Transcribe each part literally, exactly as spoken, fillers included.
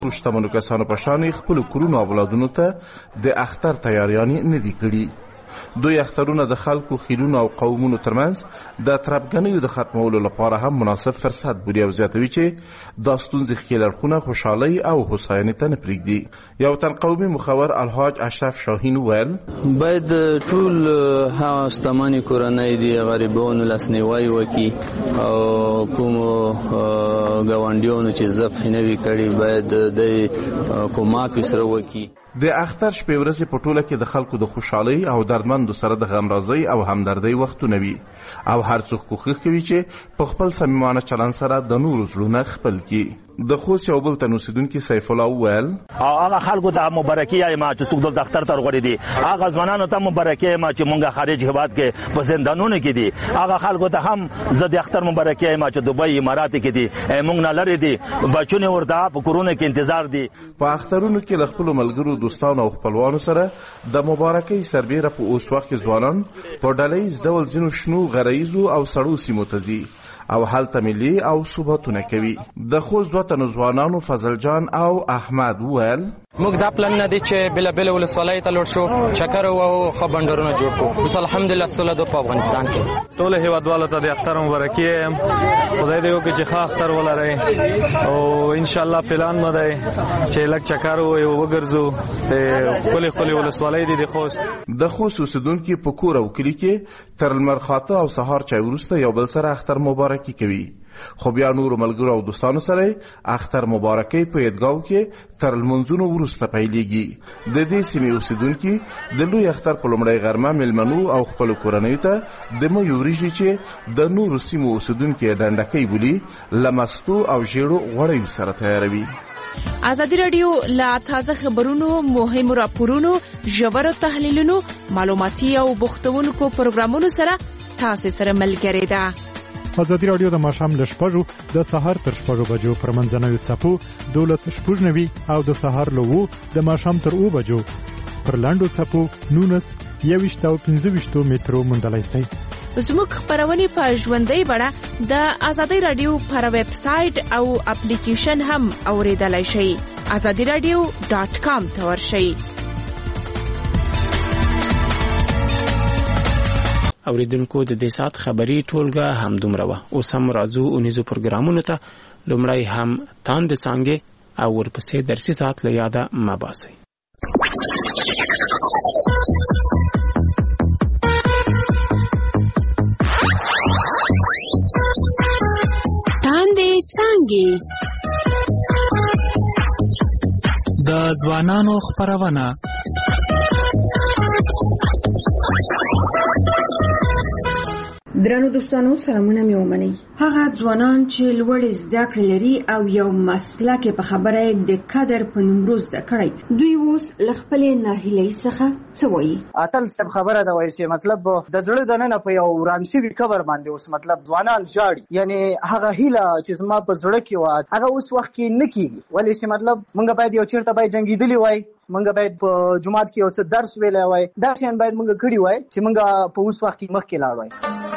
شتمنو کسانو په شان خپل کورونو اولادونو ته د اختر تیاریانې نه دي کړي. دوی اخترونه د خلکو خیلونو او قومونو ترمنځ د تربګنیو د ختمولو لپاره هم مناسب فرصت بولي او زیاتوي چې دا ستونزې ښکېل اړخونه خوشحالۍ او هوساینې ته نه پرېږدي. یو تن قومي مخور الحاج اشرف شاهین وویل باید ټول هغه شتمنې کورنۍ دي غریبانو لاسنیوی وکړي او کومو ګاونډیانو چې ضبط نه وي کړي باید د کومک سره وکړي. د اختر شپې ورځې په ټوله کې د خلکو د خوشحالۍ او دردمندو سره د غمرازۍ او همدردۍ وختونه وي او هر څوک کوښښ کوي چې په خپل صمیمانه چلند سره د نورو زړونه خپل کړي. د خوست یو بل تن اوسېدونکي سیف الله وویل هغه خلکو ته مبارکي وایم چې څوک دلته اختر ته ورغلي دي، هغه ځوانانو ته مبارکي وایم چې مونږ خارج هېواد کې په زندانونو کې دي، هغه خلکو ته هم زه د اختر مبارکي وایم چې دوبۍ امارات کې دي مونږ نه لرې دي بچونه ورته په کورونو کې انتظار دي. په اخترونو کې له خپلو ملګرو دوستانو او خپلوانو سره د مبارکۍ سربیره په اوس وخت کې ځوانان په ډله ډول ځینو شنو غریزو او سړو سیمو ته ځي او هلته ملي او ثباتونه کوي. د خوست دوه تنو ځوانانو فضل جان او احمد وویل موږ دا پلان نه دی چې بل بل ولسوالۍ ته لوړ شو چکر او خو بندرونه جوړ کړو. بس الحمدلله سوله د په افغانستان کې ټول هیوادوالو ته د اختر مبارکي یم. خدای دې وکړي چې ښه اختر ولرئ او ان شاء الله پلان مو دی چې لږ چکر او وګرځو د خپل خپل ولسوالۍ دي د خوست. د خوست اوسېدونکي په کور او کلي کې تر لمر خاته او سهار چای وروسته یو بل سره اختر مبارکي کوي. خو بیا نورو ملګرو او دوستانو سره اختر مبارکۍ په عیدګاو کې تر لمونځونو وروسته پیلېږي. د دې سیمې اوسېدونکي د لوی اختر په لومړۍ غرمه میلمنو او خپلو کورنیو ته د مۍ وریژې چې د نورو سیمو اوسېدونکي ډنډکۍ بولي له مستو او ژیړو غوړیو سره تیاروي. ازادي راډیو له تازه خبرونو، مهمو راپورونو، ژورو تحلیلونو، معلوماتي او بوختونکو پروګرامونو سره تاسو سره ملګری ده. ازادي راډیو د ماښام له شپږو د سهار تر شپږو بجو پر منځنوي څپو دولس شپږ نوي او د سهار له اوو د ماښام تر اوو بجو پر لاندو څپو نولس یوویشت او پنځه ویشتو مترو موندلی شئ. زموږ خپرونې په ژوندۍ بڼه د ازادي راډیو پر ویب سایټ او اپلیکیشن هم اوریدلای شئ. ازادي راډیو ډاټ کام ته ورشئ. اوریدونکو د دې سات خبری ټولګه هم دومره وه. اوس هم راځو اونیزو پروګرامونو ته. لومړی هم تاند څانګې او ورپسې درسي ساعت له یاده مه باسئ. تاندې څانګې د ځوانانو خپرونه. درنو دوستانو سلامونه مې ومنئ. هغه ځوانان چې لوړې زده کړې لري او یو مسلک په خبره د قدر په نوم زده کړی دوی اوس له خپلې ناهیلۍ څخه څه وایي؟ اتل سم خبره ده وایي چې مطلب د زړه دننه په یو وران شوي قبر باندې اوس مطلب ځوانان ژاړي. یعنی هغه هیله چې زما په زړه کې وه هغه اوس وخت کې نه کېږي. ولې چې مطلب موږ باید یو چېرته باید جنګېدلي وای، موږ باید په جومات کې یو څه درس ویلی وای، دا شیان باید موږ کړي وای چې موږ په اوس وخت کې مخکې لاړ وای.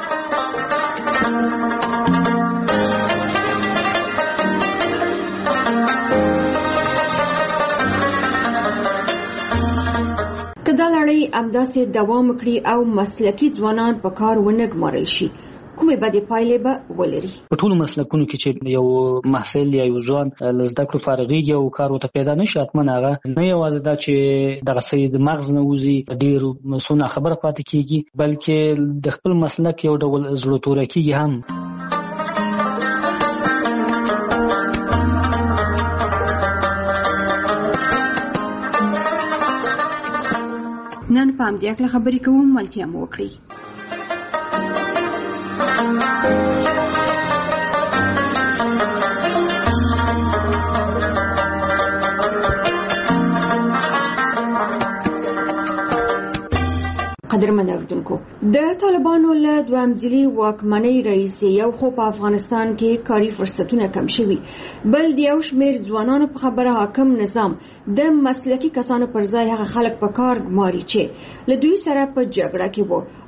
که دا لړۍ همداسې دوام وکړي او مسلکي ځوانان په کار ونه ګمارل شي کومې بدې پایلې به ولري؟ په ټولو مسلکونو کې چې یو محصل یا یو ځوان له زده کړو فارغېږي او کار ورته پیدا نه شي حتما هغه نه یوازې دا چې دغه څه د مغز نه وځي ډېر څه ناخبره پاتې کېږي بلکې د خپل مسلک یو ډول زړه توری کېږي هم. نن په همدې هکله خبرې کوو، ملتیا مو وکړئ. قدرمن اوریدونکو، د طالبانو له دویم ځلي واکمنۍ رئیسې یو خو په افغانستان کې کاري فرصتونه کم شوي، بل د یو شمېر ځوانانو په خبره حاکم نظام د مسلکي کسانو پر ځای هغه خلک په کار ګماري چې له دوی سره په جګړه کې وو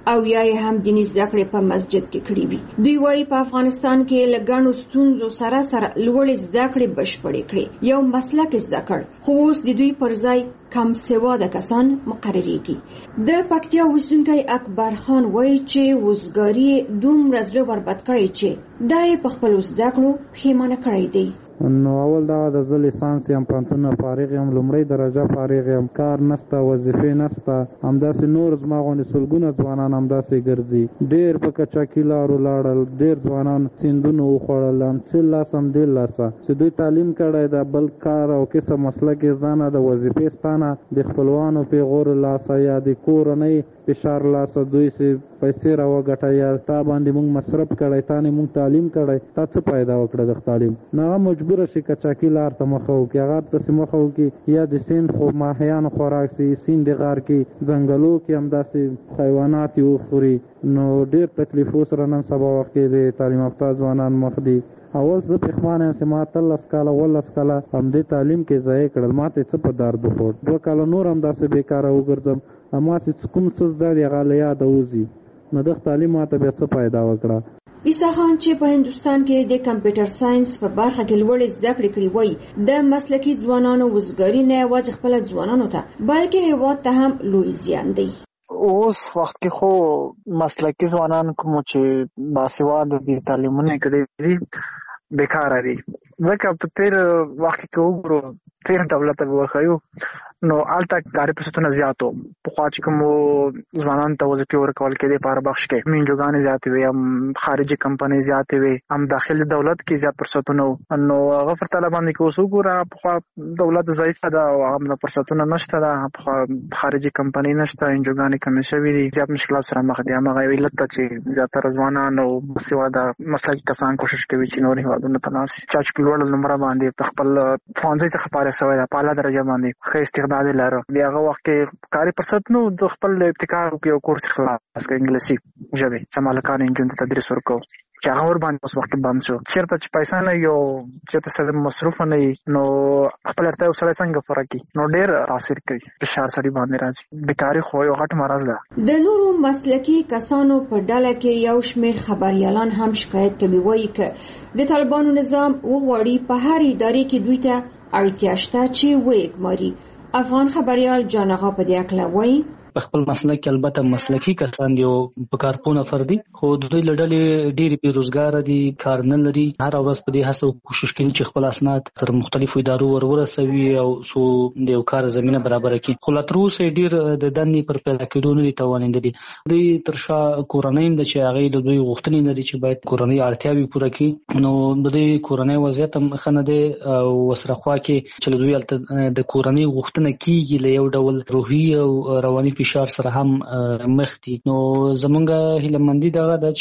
او یا هم دیني زده کړې په مسجد کې کړې وي. دوی وایي په افغانستان کې له ګڼو ستونزو سره سره لوړې زده کړې بشپړې کړې، یو مسلک زده کړ، خو اوس د دوی پر ځای کم سواده کسان مقرریږي. د پکتیا اوسیدونکی اکبر خان وایي چې وزګاري دومره زړه وربد کړی چې دا یې په خپلو زده کړو پښیمانه کړی دی. نو اول دا د زه لیسانس یم، پوهنتون فارغ یم، لومړۍ درجه فارغ یم، کار نشته، وظیفې نشته، همداسې نور زما غوندې سلګونه ځوانان همداسې ګرځي. ډېر په کچاکي لارو لاړل، ډېر ځوانان سیندونه وخوړل، څه لاس هم دې لاسه چې دوی تعلیم کړی ده، بل کار او کسب مسلک یې زده نه، د وظیفې ستانه د خپلوانو پیغور لاسه یا د کورنۍ فشار لاسه دوی سي پیسې راوګټه یا تا باندې مونږ مصرف کړی، تا نه مونږ تعلیم کړی، تا څه پیدا وکړه د تعلیم؟ نه هغه مجبور شي کچاکي لار ته مخه وکړي، هغه پسې مخه وکړي یا د سیند خو ماهیانو خوراک سي، سیند د غار کې ځنګلو کې همداسې حیوانات یې وخوري. نو ډېر تکلیفو سره نن سبا وخت کې د تعلیم یافته ځوانان مخ دي. اول زه پښمانه یم چې ما اتلس کاله اوولس کاله همدې تعلیم کې ضایع کړل، ما ته څه په درد وخوړ، دوه کاله نور همداسې بېکاره وګرځم، اما چې کوم څه زده دي هغه له یاده وځي، نو دغه تعلیم ما ته بیا څه پیدا وکړه. عیسی خان چې په هندوستان کې د کمپیوټر ساينس په برخه کې لوړې زده کړې کړې وای، د مسلکي ځوانانو وزګاري نه یوازې خپل ځوانانو ته بلکې هیواد ته هم لوی زیان دی. اوس وخت کې خو مسلکي ځوانان کوم چې باسواده دي، تعلیمونه کړي دي، بیکاره دي. ځکه په تیر وخت کې وګورو تیر دولت به وخایو نو آلته کاري فرصتونه زیاتو، پخوا چې کوم ځوانان ته وظیفې ورکول کېدې په هر بخش کې منجوګانې زیاتې وي، هم خارجي کمپنۍ زیاتې وي، هم داخلي دولت کې زیات فرصتونه وو. نو هغه پرتله باندې که اوس وګوره پخوا دولت ضعیفه ده او هغه فرصتونه نشته ده، پخوا خارجي کمپنۍ نشته، انجوګانې کمې شوي دي، زیات مشکلات سره مخ دي. هماغه یو علت ده چې زیاتره ځوانان او باسواده مسلکي کسان کوشش کوي چې نور هېوادونو ته لاړ شي. چا چې لوړ نمره باندې په خپل ښوونځي څخه فارغ شوی ده، په اعلی درجه باندې ښه استعداد یې لري، د هغه وخت کې کاري فرصت نو د خپل ابتکار یو کورس خلاص کړ انګلیسي ژبې چې مالکان انجن ته تدریس ورکو، چې هغه ور باندې اوس وخت کې بند شو. چېرته چې پیسې نه یو چېرته سره مصروف نه وي نو خپل اړتیا سره څنګه فرق کوي، نو ډېر تاثیر کوي، فشار سړي باندې راځي. بیکاري خو یو غټ مرض ده. د نورو مسلکي کسانو په ډله کې یو شمېر خبريالان هم شکایت کوي، وایي چې د طالبانو نظام وغواړي په هر ادارې کې دوی ته اړتیا شته چې وګماري. افغان خبريال جان آغا په دې اړه وایي په خپل مسلک کې البته مسلکي کسان دي او په کارپونه فردي، خو د دوی لړلې ډېری بیروزګار دي، کار نه لري، هر ورځ په دې هڅه کوشش کوي چې خپل اسناد تر مختلفو ادارو ور ورسوي او سو د یو کار زمينه برابر کړي. خو لا تر اوسه ډېر د دندې پر پیدا کېدو نه دي توانېدلي. دوی تر شا کورنۍ د چې هغه د دوی غوښتنې لري چې باید کورنۍ اړتیاوې پوره کړي، نو د دوی کورنۍ وضعیت هم ښه نه دی او وسره خوا کې چې دوی د کورنۍ غوښتنه کیږي له یو ډول روحي او رواني فشار سره هم مخ دي. نو زمونږ هیلهمندي دغه ده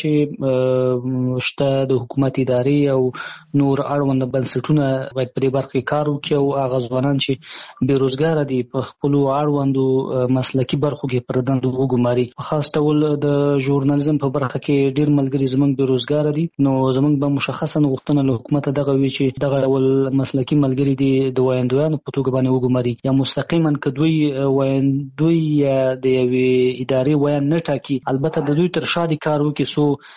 چې شته د حکومت ادارې او نور اړوند بنسټونه باید په دې برخه کې کار وکړي او هغه ځوانان چې بیروزګار دي په خپل اړوندو مسلکي برخو کې پر دندو وګماري. په خاص ډول د ژورنالیزم په برخه کې ډیر ملګري زمونږ بیروزګار دي، نو زمونږ به مشخصا غوښتنه له حکومت دغه وی چې دغه ډول مسلکي ملګري دي د وایندویانو په توګه باندې وګماري، یا مستقیما کدوی وایندوی یا د یوې ادارې ویان نه ټاکي، البته د دوی تر شا دي کار وکړي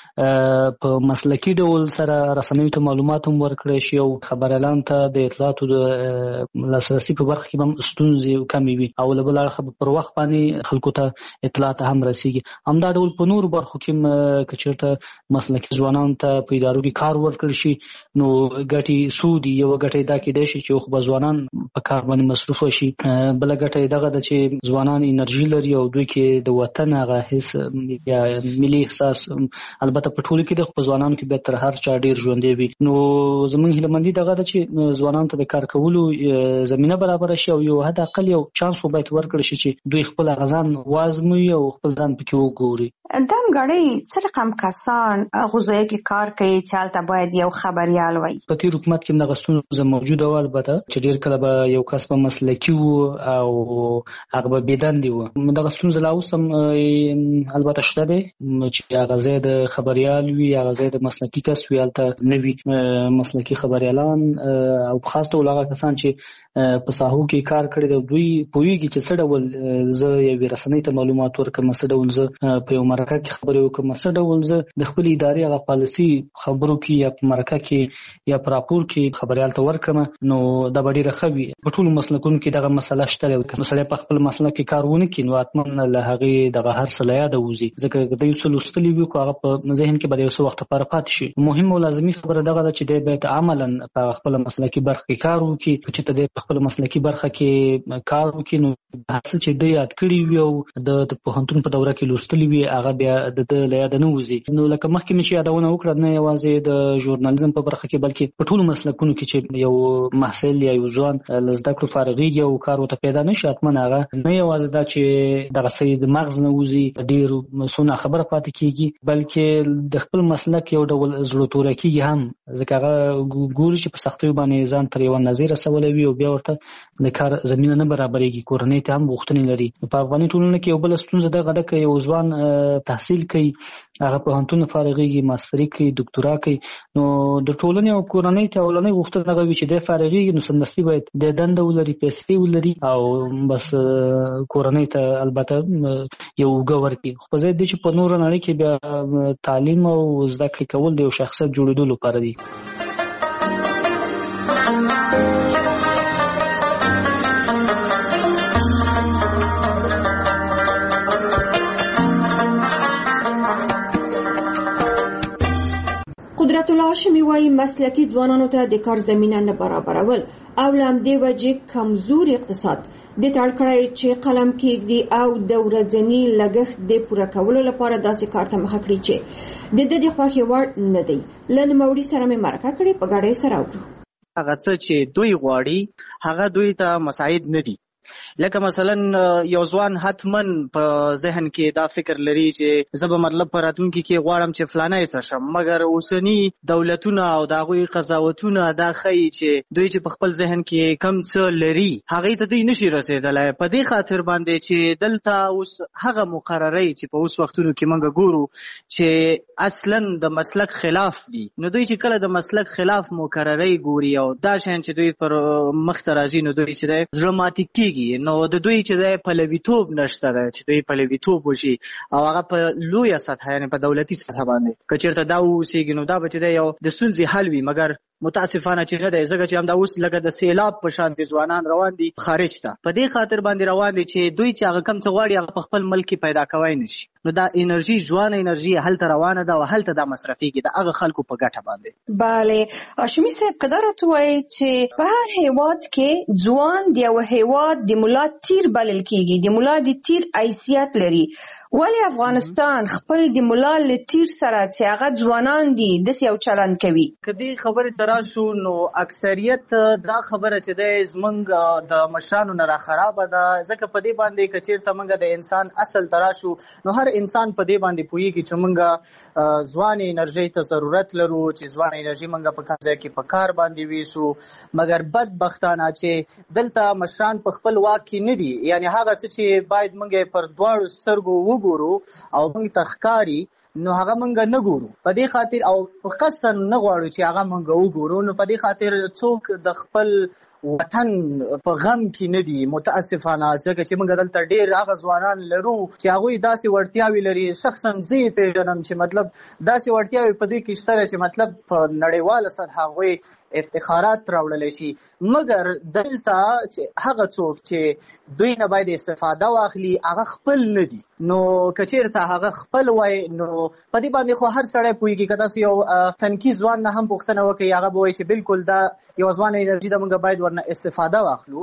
سو په مسلکي ډول سره رسنیو ته معلومات هم ورکړی شي او خبريالانو ته د اطلاعاتو د لاسرسي په برخه کې هم ستونزې کمې وي او له بل اړخه پر وخت باندې خلکو ته اطلاعات هم رسیږي. همدا ډول په نورو برخو کې که چېرته مسلکي ځوانانو ته په ادارو کې کار ورکړل شي نو ګټې څو دي. یوه ګټه دا کېدای شي چې خو به ځوانان په کار باندې مصروفه شي، بله ګټه یې دغه ده چې ځوانان انرژي لري او دوی کې د وطن هغه حس یا ملي احساس البته په ټولو کې د خو ځوانانو کې به تر هر چا ډیر ژوندی وي. نو زمونږ هیلهمندي دغه ده چې ځوانانو ته د کار کولو زمینه برابر شي او یو حد اقل یو چانس خو باید ورکړل شي چې دوی خپل غزان وازموي او خپل ځان پکې وګوري. دم غړي څه رقم کسان غوځي کې کار کوي چې حالت باید یو خبريال وي. په تیر حکومت کې دغه ستونزه موجوده و، البته چې ډیر کله به یو کس په مسلکي وو او هغه به بيدندې وو. دغه ستونزه لا اوس هم البته شته دی چې هغه ځای د خبریال وي، هغه ځای د مسلکي کس وي، هلته نوي مسلکي خبریالان او خاص ډول هغه کسان چې په ساحو کې کار کړی دی دوی پوهېږي چې څه ډول زه یوې رسنۍ ته معلومات ورکړم، څه ډول زه په یو مرکه کې خبرې وکړم، څه ډول زه د خپلې ادارې هغه پالیسي خبرو کې یا په مرکه کې یا په راپور کې خبریال ته ورکړم، نو دا به ډېره ښه وي. په ټولو مسلکونو کې دغه مسله شته دی. که سړی په خپل مسلک کې کار ونه کړي نو حتما له هغې دغه هر څه له یاده وځي، ځکه که د یو څه لوستلي وي خو هغه په ذهن کې به د یو څه وخت لپاره پاتې شي. مهم او لازمي خبره دغه ده چې دی باید عملا په خپله مسلکي برخه کې کار وکړي. که چېرته دی په خپله مسلکي برخه کې کار وکړي نو هر څه چې دی یاد کړي وي او د پوهنتون په دوره کې لوستلي وي هغه بیا د ده له یاده نه وځي. نو لکه مخکې مې چې یادونه وکړه، نه یوازې د ژورنالیزم په برخه کې بلکې په ټولو مسلکونو کې چې یو محصل یا یو ځوان له زده کړو فارغېږي او کار ورته پیدا نه شي، حتما هغه نه یوازې دا چې دغه څه د مغز نه وځي ډېر څو ناخبره پاتې کېږي، بلکې د خپل مسلک یو ډول زړه توره کېږي هم، ځکه هغه ګوري چې په سختیو باندې ځان تر یوه نظیر رسولی وي او بیا ورته د کار زمینه نه برابرېږي، کورنۍ ته هم غوښتنې لري. په افغاني ټولنه کې یو بله ستونزه دغه ده که یو ځوان تحصیل کوي، هغه پوهنتون فارغېږي، ماستري کوي، دکتورا کوي، نو د ټولنې او کورنۍ ته اولنۍ غوښتنه دغه وي چې دی فارغېږي نو سمدستي باید د دنده ولري، پیسې ولري او بس کورنۍ ته البته یو اوږه ورکړي. خو په ځای دی چې په نوره نړۍ کې بیا تعلیم او زده کړې کول د یو شخصیت جوړېدو لپاره دي. قدرت الله هاشمي وایي مسلکي ځوانانو ته د کار زمینه نه برابرول او له همدې وجې کمزوري اقتصاد د تړ کړی چې قلم کېږدي او د ورځني لګښت د پوره کولو لپاره داسې کار ته مخه کړي چې د ده د خوښې وړ نه دی. له نوموړي سره مې مرکه کړې، په ګډه یې سره وکړو. هغه څه چې دوی غواړي هغه دوی ته مساعد نه دي. لکه مثلا یو ځوان حتما په ذهن کې دا فکر لري چې زه به مطلب په راتلونکي کې غواړم چې فلانی څه شم، مګر اوسني دولتونه او د هغوی قضاوتونه دا ښیي چې دوی چې په خپل ذهن کې کم څه لري هغې ته دوی نشي رسېدلی. په دې خاطر باندې چې دلته اوس هغه مقررۍ چې په اوس وختونو کې موږ ګورو چې اصلا د مسلک خلاف دي، نو دوی چې کله د مسلک خلاف مقررۍ ګوري او دا شیان چې دوی پر مخ ته راځي نو دوی چې دی زړه ماتې کېږي. نو د دوی چې دی پلویتوب نشته دی چې دوی پلویتوب وشي او هغه په لویه سطحه یعنې په دولتي سطحه باندې که چېرته دا ووسېږي نو دا به چې دی یو د ستونزې حل وي، مګر متاسفانه چې نه دی، ځکه چې همدا اوس لکه د سیلاب په شان دي ځوانان روان دي خارج ته، په دې خاطر باندې روان دي چې دوی چې هغه کم څه غواړي هغه په خپل ملک کې پیدا کوی نه شي. نو دا انرژي ځوانه انرژي هلته روانه ده او هلته دا مصرفېږي د هغه خلکو په ګټه باندې. بله هاشمي صاحب که دا راته وایي چې په هر هیواد کې ځوان د یو هیواد د ملا تیر بلل کېږي، د ملا د تیر حیثیت لري، ولې افغانستان خپل د ملا له تیر سره چې هغه ځوانان دي داسې یو چلند کوي؟ که دې خبرې ته راشو نو اکثریت دا خبره چې دی زموږ د مشرانو نه راخرابه ده، ځکه په دې باندې که چېرته موږ د انسان اصل ته راشو نو هر انسان په دې باندې پوهېږي چې موږ ځوانې انرژۍ ته ضرورت لرو، چې ځوانه انرژي موږ په کوم ځای کې په کار باندې ویسو، مګر بدبختانه چې دلته مشران په خپل واک کې نه دي، یعنې هغه څه چې باید موږ پر دواړو سترګو وګورو او موږ ته ښکاري نو هغه موږ نه ګورو. په دې خاطر او قصدا نه غواړو چې هغه موږ وګورو، نو په دې خاطر څوک د خپل وطن په غم کې نه دي متاسفانه، ځکه چې موږ دلته ډېر هغه ځوانان لرو چې هغوی داسې وړتیاوې لري، شخصا زه یې پېژنم چې مطلب داسې وړتیاوې په دوی کې شته چې مطلب په نړیواله سطحه هغوی افتخارات راوړلی شي، مګر دلته چې هغه څوک چې دوی نه باید استفاده واخلي هغه خپل نه دي. نو که چېرته هغه خپل وای نو په دې باندې خو هر سړی پوهېږي، که تاسو یو تنکي ځوان نه هم پوښتنه وکړئ هغه به وایي چې بالکل دا یو ځوانه انرژي ده، موږ باید ورنه استفاده واخلو.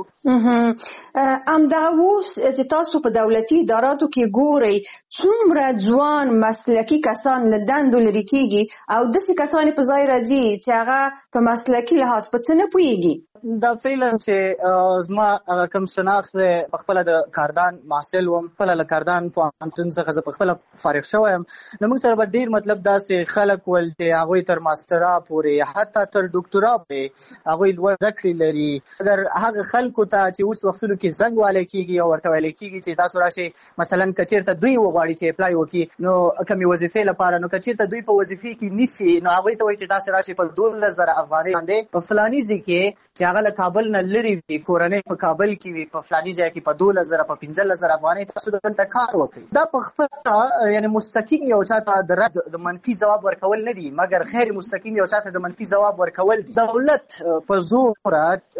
همدغه اوس چې تاسو په دولتي اداراتو کې ګورئ څومره ځوان مسلکي کسان له دندو لرې کېږي او داسې کسان په ځای راځي چې هغه په مسلک مسلکي لحاظ په څه نه پوهیږي؟ دا فعلا چې زما هغه کوم شناخت په خپله د کاردان محصل وم، خپله له کاردان پوهنتون څخه زه په خپله فارغ شوی یم. نو موږ سره به ډېر مطلب داسې خلک ول چې هغوی تر ماسټرا پورې حتی تر ډاکټرا پورې هغوی لوړ زده کړې لري. اگر هغه خلکو ته چې اوس وختونو کې زنګ والی کېږي او ورته ویلی کېږي چې تاسو راشئ مثلا که چېرته دوی وغواړي چې اپلای وکړي نو کومې وظیفې لپاره، نو که چېرته دوی په وظیفې کې نیسي نو هغوی ته وایي چې تاسې راشئ په دولس زره افغانۍ باندې په فلاني ځای کې چې هغه له کابل نه لرې وي، کورنۍ په کابل کې وي، په فلاني ځای کې په دولس زره په پنځلس زره افغانۍ تاسو دلته کار وکړئ. دا په خپله یعنې مستقیم یو چاته د رد د منفي ځواب ورکول نه دي، مګر خیر مستقیم یو چاته د منفي ځواب ورکول دي. دولت په زوره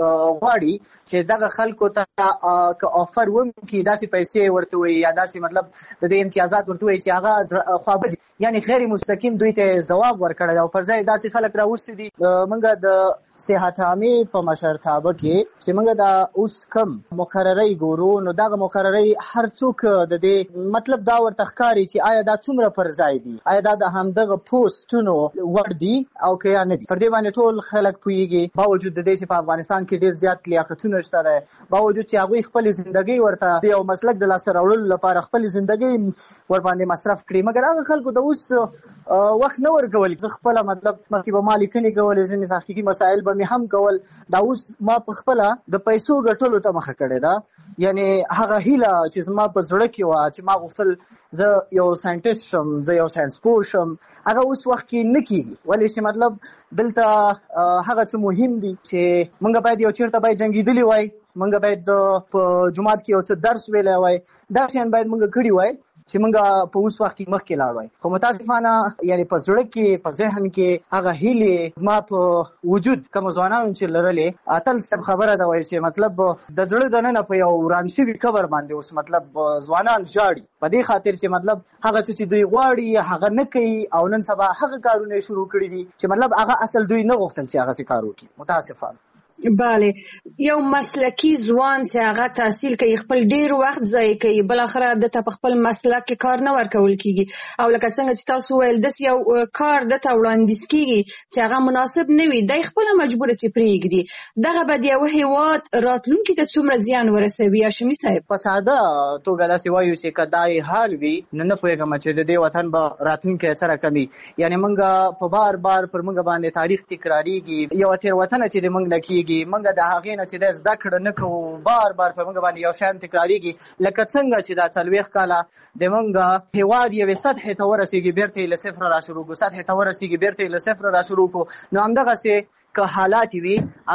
غواړي چې دغه خلکو ته که آفر وکړي داسې پیسې ورته وایي یا داسې مطلب د دې امتیازات ورته وایي چې هغه خوابه دي، یعنې غیر مستقیم دوی ته ځواب ورکړی دی او پر ځای داسې خلک راوستي دي. موږ د صحت عامې په مشرتابه کې چې موږ دا اوس کم مقررۍ ګورو نو دغه مقررۍ هر څوک د دې مطلب دا ورته ښکاري چې آیا دا څومره پر ځای دي، آیا دا د همدغه پوسټونو وړ دي او که یا نه دي. پر دې باندې ټول خلک پوهېږي، باوجود د دې چې په افغانستان کې ډېر زیات لیاقتونه شته دی، باوجود چې هغوی خپلې زندګۍ ورته د یو مسلک د لاسته راوړلو لپاره خپلې زندګۍ ورباندې مصرف کړي، مګر هغه خلکو د اوس وخت نه ورکول. زه خپله مطلب مخکې به ما لیکنې کولې، ځینې تحقیقي مسایل به مې هم کول، دا اوس ما په خپله د پیسو ګټلو ته مخه کړې ده. یعنې هغه هیله چې زما په زړه کې وه چې ما غوښتل زه یو ساینټیسټ شم، زه یو ساینس پوه شم، هغه اوس وخت کې نه کېږي. ولې چې مطلب دلته هغه څه مهم دي چې موږ باید یو چېرته باید جنګېدلي وای، موږ باید په جومات کې یو څه درس ویلی وای، دا شیان باید موږ کړي وای چې موږ په اوس وخت کې مخکې لاړ وای. خو متاسفانه یعنې په زړه کې په ذهن کې هغه هیلې زما په وجود کومو ځوانانو چې لرلې، اتل صاحب خبره ده وایي چې مطلب د زړه دننه په یو وران شوي قبر باندې اوس مطلب ځوانان ژاړي په دې خاطر چې مطلب هغه څه چې دوی غواړي هغه نه کوي او نن سبا هغه کارونه یې شروع کړي دي چې مطلب هغه اصل دوی نه غوښتل چې هغسې کار وکړي. متاسفانه بله، یو مسلکی ځوان چې هغه تحصیل کوي خپل ډیر وخت ضایع کوي، بل اخره دته په خپل مسلک کې کار نه ورکول کیږي او لکه څنګه چې تاسو ویل داس یو کار دته وړاندیز کیږي چې هغه مناسب نه وي، دای خپل مجبور چې پریږدي. دغه به د یو هیواد راتلونکي ته څومره زیان ورسوي؟ هاشمي صاحب په ساده توګه داسې وایو چې که دا حال وي نه نه پوهېږم چې د دې وطن به راتلونکی سره کمي. یعنې موږ په بار بار پر موږ باندې تاریخ تکراریږي، یوه تېروتنه چې د موږ نه کېږي موږ د هغې نه چې د زده کړه نه کوو، بار بار په موږ باندې یو شیان تکراریږي. لکه څنګه چې دا څلوېښت کاله د موږ هېواد یوې سطحې ته ورسېږي، بېرته یې له صفره را شروع کړو، سطحې ته ورسېږي بېرته یې له صفره را شروع کړو. نو همدغسې که حالات وي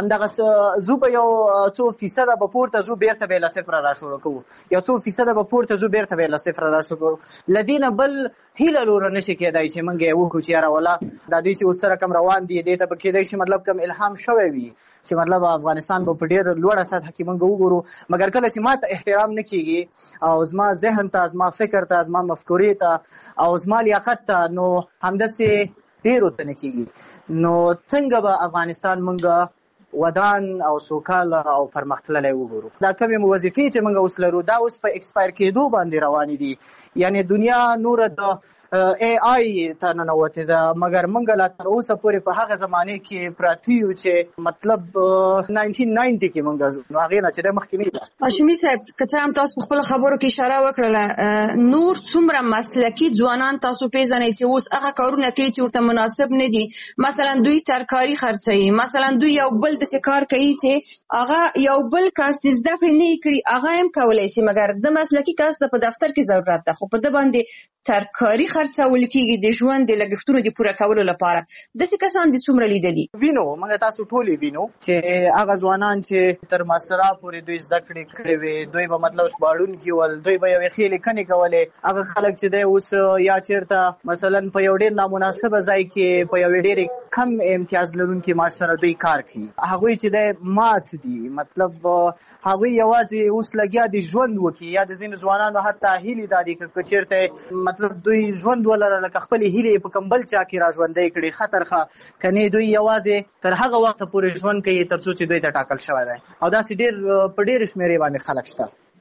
همدغه زو به یو څو فیصده به پورته ځو بېرته به یې له صفره را شروع کوو، یو څو فیصده به پورته ځو بېرته به یې له صفره را شروع کوو. له دې نه بل هیله لوره نه شي کېدای چې موږ یې وکړو چې یاره والله دا دوی چې اوس سره کم روان دي دې ته به کېدای شي مطلب کم الهام شوی وي چې مطلب افغانستان به په ډېر لوړه سطحه کې موږ وګورو. مګر کله چې ما ته احترام نه کېږي او زما ذهن ته، زما فکر ته، زما مفکورې ته او زما لیاقت ته، نو همداسې ډېرو ته نه کېږي. نو څنګه به افغانستان موږ ودان او سوکاله او پرمختللی وګورو؟ دا کومې وظیفې چې موږ اوس لرو دا اوس په ایکسپایر کېدو باندې روانې دي. یعنې دنیا نوره د ای آی ته ننوتې ده، مګر موږ لا تر اوسه پورې په هغه زمانې کې پراته یو چې مطلب ناینټین ناینټي کې موږ هغې نه چې دی مخکې نه ده. هاشمي صاحب که څه هم تاسو په خپلو خبرو کې اشاره وکړله، نور څومره مسلکي ځوانان تاسو پیژنئ چې اوس هغه کارونه کوي چې ورته مناسب نه دي؟ مثلا دوی ترکاري خرڅوي، مثلا دوی یو بل داسې کار کوي چې هغه یو بل کس چې زده کړې نه یې کړي هغه هم کولی شي، مګر د مسلکي کس د په دفتر کې ضرورت ده، خو په ده باندې ترکاري خرڅول کېږي د ژوند د لګښتونو د پوره کولو لپاره. داسې کسان دي څومره لیدلي؟ وینو، موږ تاسو ټولې وینو چې هغه ځوانان چې تر ماسټرا پورې دوی زده کړې کړې وې، دوی به مطلب ژباړونکي ول، دوی به یوې ښې لیکنې کولې. هغه خلک چې دی اوس یا چېرته مثلا په یو ډېر نامناسبه ځای کې په یوې ډېرې کم امتیاز لرونکي معاش سره دوی کار کوي. هغوی چې دی مات دي، مطلب هغوی یوازې اوس لګیا دي ژوند وکړي. یا د ځینو ځوانانو حتی هیلې دا دي که چېرته مطلب دوی ژوند ولره لکه خپلې هیلې په کوم بل چا کې را ژوندی کړي خطر ښه، که نه دوی یوازې تر هغه وخته پورې ژوند کوي تر څو چې دوی ته ټاکل شوی دی. او داسې ډېر په ډېرې شمېرې باندې خلک شته.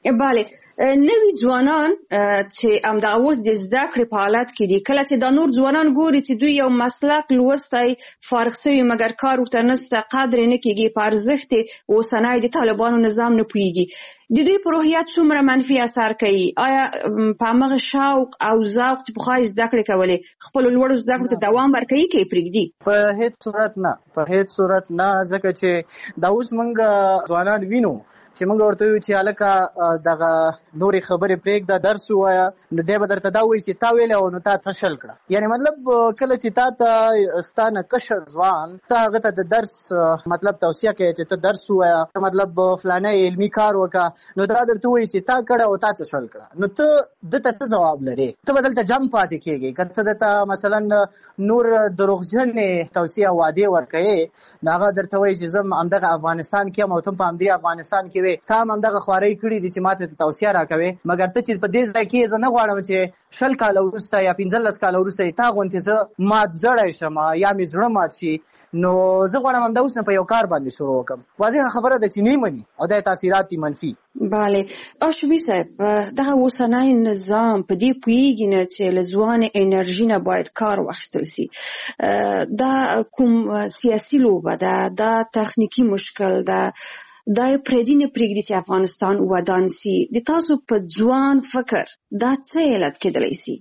بله نوی ځوانان چې همدغه اوس د زده کړې په حالت کې دي، کله چې دا نور ځوانان ګوري چې دوی یو مسلک لوستی فارغ سوي مګر کار ورته نشته، قدر یې نه کېږي، په ارزښت اوسنی د طالبانو نظام نه پوهېږي، د دوی په روحیت څومره منفي اثر کوي؟ آیا په همغه شوق او ذوق چې پخوا یې زده کړې کولې خپلو لوړو زده کړو ته دوام ورکوي که یې پرېږدي؟ په هیڅ صورت نه، په هیڅ صورت نه، ځکه چې دا اوس موږ ځوانان وینو چې موږ ورته وایو چې هلکه دغه نورې خبرې پرېږده، درس ووایه، نو دی به درته دا وایي چې تا ویلی او نو تا څه شل کړه. یعنې مطلب کله چې تا ته ستا نه کشر ځوان ته هغه ته د درس مطلب توصیه کوي چې ته درس ووایه، مطلب فلانی علمي کار وکړه، نو دا درته وایي چې تا کړه او تا څه شل کړه، نو ته دته څه ځواب لرې؟ ته به دلته جنګ پاتې کېږي. که ته دته مثلا نور دروغجنې توصیه وعدې ورکوې، نو هغه درته وایي چې زه همدغه افغانستان کې یم او ته په همدې افغانستان کې وې، تا هم همدغه خوارۍ کړي دي چې ما ته توصیه راکوې، مګر ته چې په دې ځای کې زه نه غواړم چې شل کاله وروسته یا پنځلس کاله وروسته تا غوندې زه مات زړی شم یا مې زړه مات شي، نو زه غواړم همدا اوس نه په یو کار باندې شروع وکړم. واضحه خبره ده چې نه مني او دا تاثیرات دي منفي. بله آشوبي صاحب، دغه اوسنی نظام په دې پوهېږي نه چې له ځوانې انرژي نه باید کار واخیستل سي. دا کوم سیاسي لوبه ده، دا تخنیکي مشکل ده، دا یې پردي نه پرېږدي چې افغانستان ودان سي. د تاسو په ځوان فکر دا څه علت کېدلی سي؟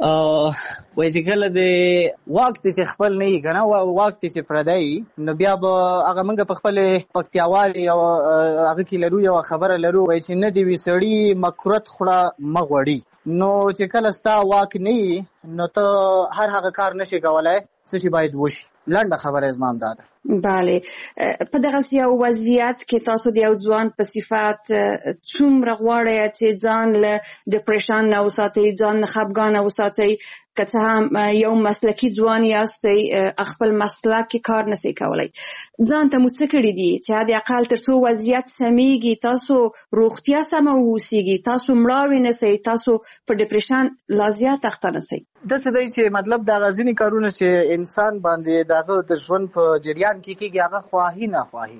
وایي چې کله د واک ته چې خپل نه وي که نه، واک ته چې پردی، نو بیا به هغه موږ په خپلې پکتیاوالې او هغه کې لرو یوه خبره لرو، وایي چې نه د وي سړي مکرت خوړه مه غوړي. نو چې کله ستا واک نه وي نو ته هر هغه کار نشي کولی څه چې باید وشي. لنډه خبره زما هم دا ده. بله، په دغسې یو وضعیت کې تاسو د یو ځوان په صفت څومره غواړئ چې ځان له ډپریشن نه وساتئ، ځان نه خفګانه وساتئ؟ که څه هم یو مسلکي ځوان یاستئ، خپل مسلک کې کار نسئ کولی، ځان ته مو څه کړي دي چې حد اقل تر څو وضعیت سمیږي، تاسو روغتیا سمه واوسیږي، تاسو مړاوې نسئ، تاسو په ډپریشن لا زیات اخته نسئ؟ داسې دی چې مطلب دغه ځینې کارونه چې انسان باندې دغه د ژوند په جریان کې کېږي، هغه خواهي نه خواهي،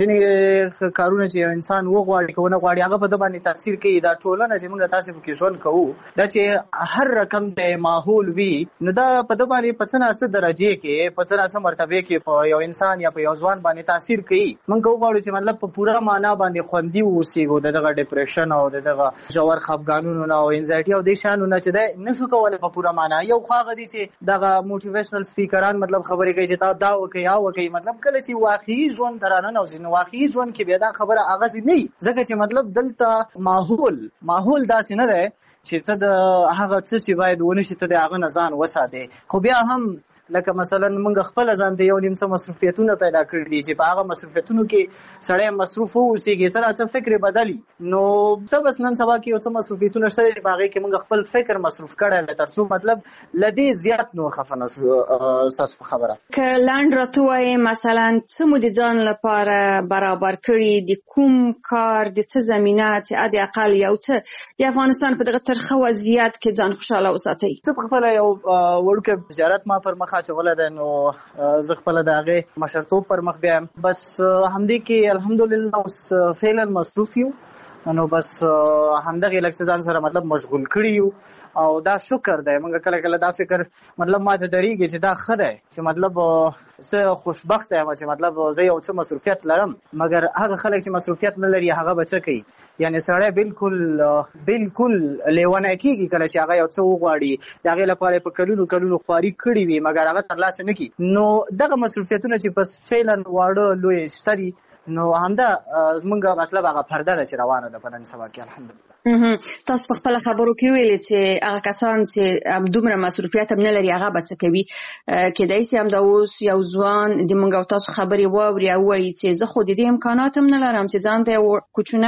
ځینې کارونه چې یو انسان وغواړي که ونه غواړي هغه په ده باندې تاثیر کوي. دا ټولنه چې موږ تاسې پکې ژوند کوو، دا چې هر رقم د ماحول وي، نو دا په ده باندې په څه نه څه درجې کې، په څه نه څه مرتبې کې په یو انسان یا په یو ځوان باندې تاثیر کوي. موږ که وغواړو چې مطلب په پوره معنا باندې خوندي واوسېږو د دغه ډپریشن او د دغه ژور خفګانونو نه او انزایټي او دې شیانو نه، چې دی نشو کولی په پوره معنا. یو خوا هغه دي چې دغه موټیویشنل سپیکران مطلب خبرې کوي چې تا دا وکړئ یا وکړئ، مطلب کله چې واقعي ژوند ته راننوځي نو واقعي ژوند کې بیا دا خبره هغسې نه وي، ځکه چې مطلب دلته ماحول ماحول داسې نه دی چې ته د هغه څه چې باید ونه شي ته د هغه نه ځان وساتې. خو بیا هم لکه مثلا موږ خپل ځان ته یو نیم څه مصروفیتونه پیدا کړي دي چې په هغه مصروفیتونو کې سړی مصروف واوسېږي، سره څه فکر بدلي، نو ته بس نن سبا کې یو څه مصروفیتونه شته چې په هغې کې موږ خپل فکر مصروف کړی دی تر څو مطلب له دې زیات نور خفه نه شو. ستاسو په خبره که لنډ راته ووایې مثلا څه مو د ځان لپاره برابر کړي، د کوم کار، د څه زمینه چې حد اقل یو څه د افغانستان په دغه ترخه وضعیت کې ځان خوشحاله وساتئ؟ زه په خپله یو وړوکی تجارت ما پر مخ اچولی دی، نو زه خپله د هغې مشرتوب پر مخ بیایم. بس همدې کې الحمدلله اوس فعلا مصروف یو، نو بس همدغې لږ څه ځان سره مطلب مشغول کړي یو او دا شکر دی. موږ کله کله دا فکر مطلب ما ته درېږي چې دا ښه دی چې مطلب زه خوشبخته یم چې مطلب زه یو څه مصروفیت لرم، مګر هغه خلک چې مصروفیت نه لري هغه به څه کوي؟ یعنې سړی بالکل بالکل لیونی کېږي کله چې هغه یو څه وغواړي، د هغې لپاره په کلونو کلونو خواري کړي وي مګر هغه ترلاسه نه کړي. نو دغه مصروفیتونه چې بس فعلا واړه لوی شته دي، نو همدا زمونږ مطلب هغه پرده ده چې روانه ده په نن سبا کې الحمدلله. تاسو په خپله خبرو کې ویلې چې هغه کسان چې دومره مصروفیت هم نه لري هغه به څه کوي. کیدای شي همدا اوس یو ځوان د موږ او تاسو خبرې واوري او وایي چې زه خو د دې امکانات هم نه لرم چې ځان ته یو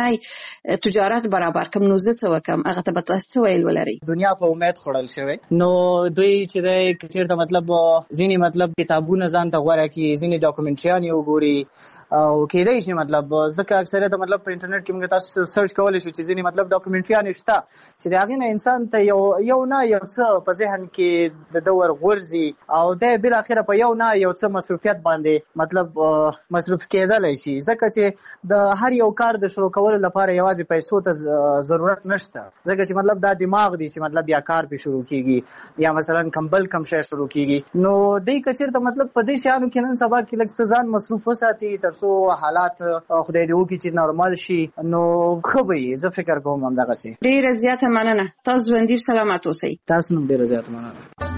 کوچنی تجارت برابر کړم، نو زه څه وکړم؟ هغه ته به تاسو څه ویل ولرئ؟ دنیا په امید خوړل شوی، نو دوی چې دی که چېرته مطلب ځینې مطلب کتابونه ځان ته غوره کړي، ځینې ډاکومنټریان یې وګوري او کېدای شي مطلب ځکه اکثریت مطلب په انټرنیټ کې موږ تاسو سرچ کولای شو چې ځینې مطلب ډاکومنټریان شته چې د هغې نه انسان ته یو یو نه یو څه په ذهن کې د ده ورغورځي او دی بالاخره په یو نه یو څه مصروفیت باندې مطلب مصروف کېدلی شي ځکه چې د هر یو کار د شروع کولو لپاره یوازې پیسو ته ضرورت نشته ځکه چې مطلب دا دماغ دی چې مطلب یا کار پې شروع کېږي یا مثلا کم بل کم شی شروع کېږي نو دی که چېرته مطلب په دې شیانو کې نن سبا کې لږ څه ځان مصروف وساتي تر څو حالات خدای دې وکړي چې نارمال شي نو ښه به وي زه فکر کوم همدغسې ډېره زیاته مننه تاسو ژوندي سلامت اوسئ تاسو هم ډېره زیاته مننه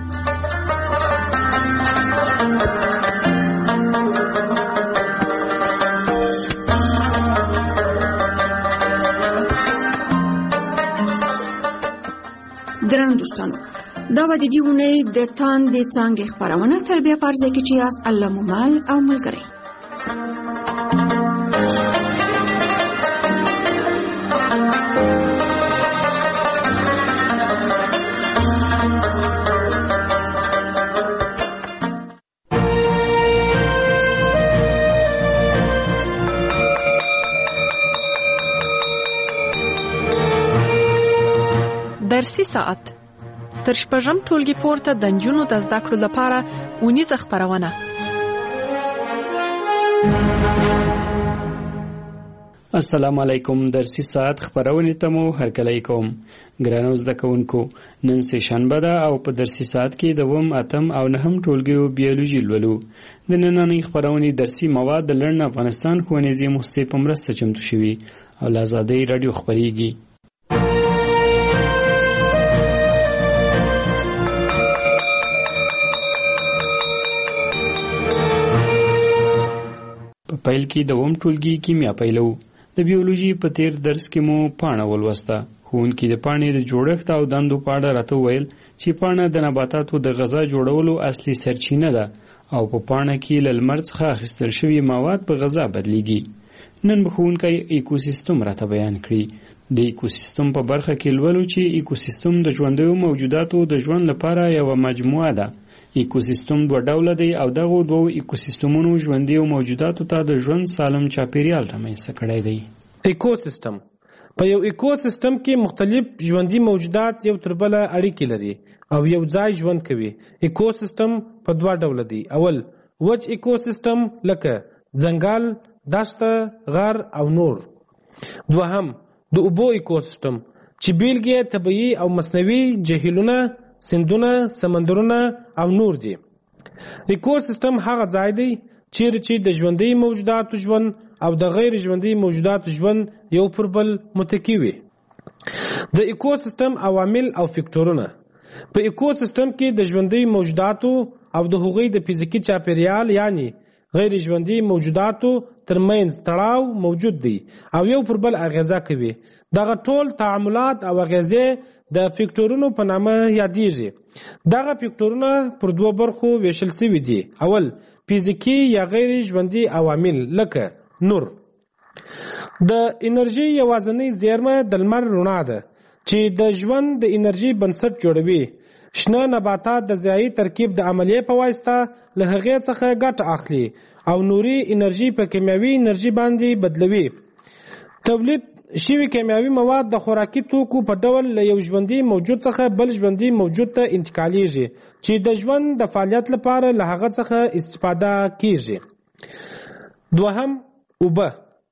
درنو دوستانو دا به د دې اونۍ د تاندې څانګې خپرونه تر بیا په هر ځای کې چې یاست الله مو مل او ملګری درسي ساعت تر شپږم ټولګي پورته د نجونو د زده کړو لپاره اونیزه خپرونه. السلام علیکم. درسي ساعت خپرونې ته مو هرکلی کوم. ګرانو زده کوونکو، نن سه شنبه ده او په درسي ساعت کې د اووم اتم او نهم ټولګیو بیولوژي لولو. د نننۍ خپرونې درسي مواد د لرن افغانستان ښوونیزې موسسې په مرسته چمتو شوي او له ازادۍ راډیو خپریږي. په پیل کې د اووم ټولګي کیمیا پیلو. د بیولوژي په تیر درس کې مو پاڼه ولوسته. ښوونکي د پاڼې د جوړښت او دندو په اړه راته وویل چې پاڼه د نباتاتو د غذا جوړولو اصلي سرچینه ده او په پاڼه کې له لمر څخه اخیستل شوي مواد په غذا بدلیږي. نن به ښوونکی ایکوسیستم راته بیان کړي. د ایکوسیستم په برخه کې لولو چې ایکوسیستم د ژوندیو موجوداتو د ژوند لپاره یوه مجموعه ده. ایکوسیستم دوه ډوله دی او دغو دوو ایکوسیستمونو ژوندیو موجوداتو ته د ژوند سالم چاپیریال رامنځته کړی دی. ایکوسیستم په یو ایکوسیستم کې مختلف ژوندي موجودات یو تر بله اړیکې لري او یو ځای ژوند کوي. ایکوسیستم په دوه ډوله دی. اول وچ ایکوسیستم لکه ځنګل، دشته، غر او نور. دوهم د اوبو ایکوسیستم چې بیلګې طبیعي او مصنوعي جهیلونه، سیندونه، سمندرونه او نور دي. ایکوسیستم هغه ځای دی چیرې چې د ژوندي موجوداتو ژوند او د غیر ژوندي موجوداتو ژوند یو پر بل متکی وي. د ایکوسیستم عوامل او فکټورونه. په ایکوسیستم کې د ژوندي موجوداتو او د هغوی د فزیکي چاپیریال یعنی غیر ژوندي موجوداتو ترمنځ تړاو موجود دی او یو پر بل اغیزه کوي. دغه ټول تعاملات او اغیزې د فکټورونو په نامه یادیږي. دغه فکټورونه پر دوه برخو ویشل شوي دي. اول فزیکي یا غیر ژوندي عوامل لکه نور. د انرژي یوازینۍ زیرمه د لمر رڼا ده چې د ژوند د انرژي بنسټ جوړوي. شنه نباتات د ضیاعي ترکیب د عملیې په واسطه له هغې څخه ګټه اخلي او نوري انرژي په کیمیاوي انرژي باندې بدلوي. تولید شوي کیمیاوي مواد د خوراکي توکو په ډول له یو ژوندي موجود څخه بل ژوندي موجود ته انتقالیږي چې د ژوند د فعالیت لپاره له هغه څخه استفاده کیږي. دوهم اوبه.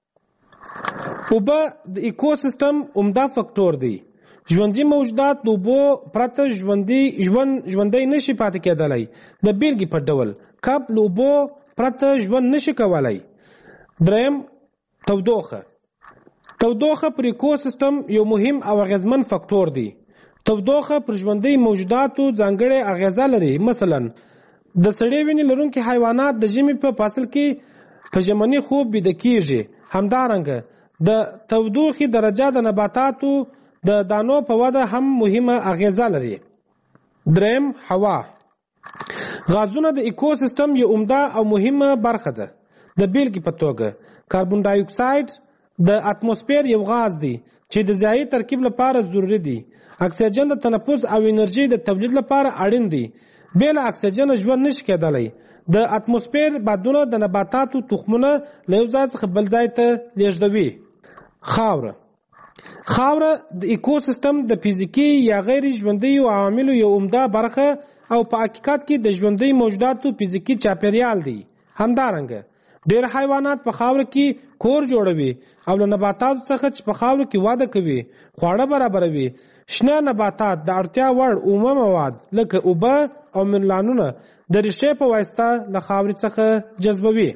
اوبه د ایکوسیستم عمده فکټور دی. ژوندي موجودات د اوبو پرته ژوندي ژوند ژوندی نشي پاتې کېدلی. د بیلګې په ډول کب له اوبو پرته ژوند نشي کولی. دریم تودوخه. تودوخه پر ایکوسیستم یو مهم او اغیزمن فکټور دی. تودوخه پر ژوندي موجوداتو ځانګړې اغیزه لري. مثلا د سړې وینې لرونکي حیوانات د ژمي په فصل کې په ژمني خوب بیده کیږي. همدارنګه د تودوخې درجه د نباتاتو د دانو په وده هم مهمه اغیزه لري. دریم هوا. غازونه د ایکوسیستم یو عمده او مهمه برخه ده. د بیلګې په توګه کاربن ډای اکساید د اتموسفیر یو غاز دی چې د ضیاعي ترکیب لپاره ضروری دی. اکسیجن د تنفس او انرژي د تولید لپاره اړین دی. بې له اکسیجن ژوند نشي کېدلی. د اتموسفیر بادونه د نباتاتو تخمونه له یو ځای څخه بل ځای ته لیږدوي. خاوره خاوره د ایکوسیستم د فزیکي یا غیر ژوندیو عواملو یو عمده برخه او په حقیقت کې د ژوندی موجوداتو فزیکي چاپیریال دی. همدارنګه ډېر حیوانات په خاوره کې کور جوړوي او له نباتاتو څخه چې په خاوره کې وده کوي خواړه برابروي. شنه نباتات د اړتیا وړ عمومي مواد لکه اوبه او منرالونه د ریښې په واسطه له خاورې څخه جذبوي.